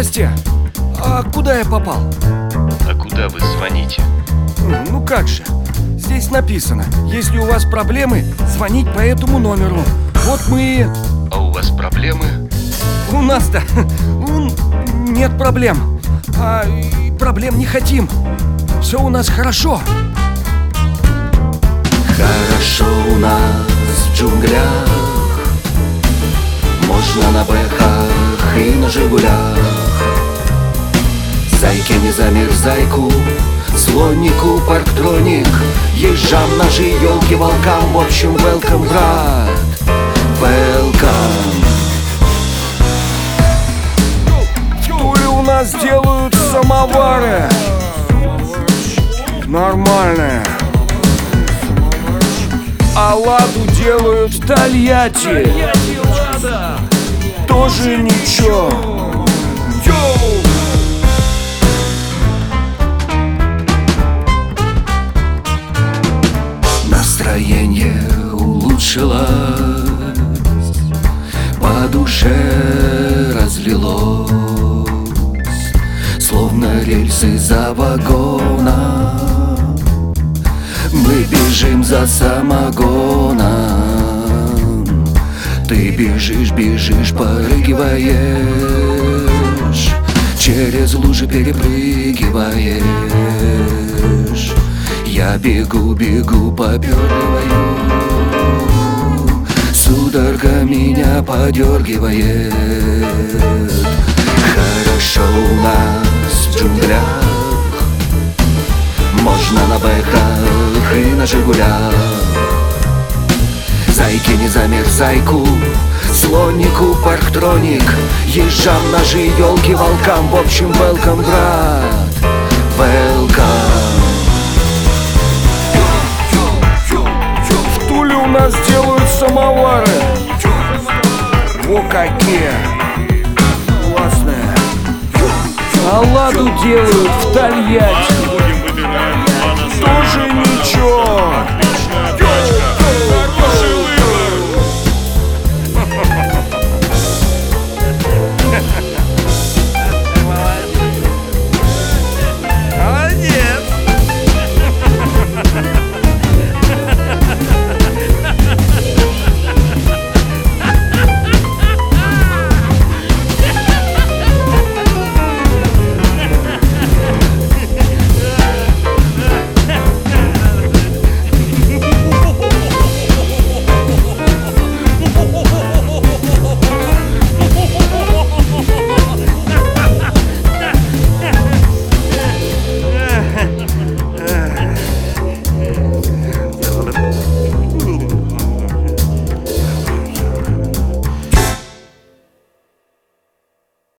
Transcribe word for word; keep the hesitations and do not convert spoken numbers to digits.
Здрасте. А куда я попал? А куда вы звоните? Ну как же, здесь написано: если у вас проблемы, звонить по этому номеру. Вот мы... А у вас проблемы? У нас-то нет проблем. А и проблем не хотим. Все у нас хорошо. Хорошо у нас в джунглях. Можно на бэхах и на жигулях. Зайке не замерзайку, слоннику парктроник, езжам наши елки волкам. В общем, welcome, брат, welcome. В Туле у нас делают самовары нормальные. А ладу делают в Тольятти. Тоже ничего. Йоу! Настроение улучшилось, по душе разлилось, словно рельсы за вагоном. Мы бежим за самогоном. Ты бежишь, бежишь, порыгиваешь, через лужи перепрыгиваешь. Я бегу, бегу, попёрлываю, судорога меня подергивает. Хорошо у нас в джунглях. Можно на бэхах и на жигулях. Зайке не замерзайку, слоннику парктроник, езжам наши елки волкам. В общем, welcome, брат, welcome. В Туле у нас делают самовары. Во какие классные. А ладу делают в Тольятти.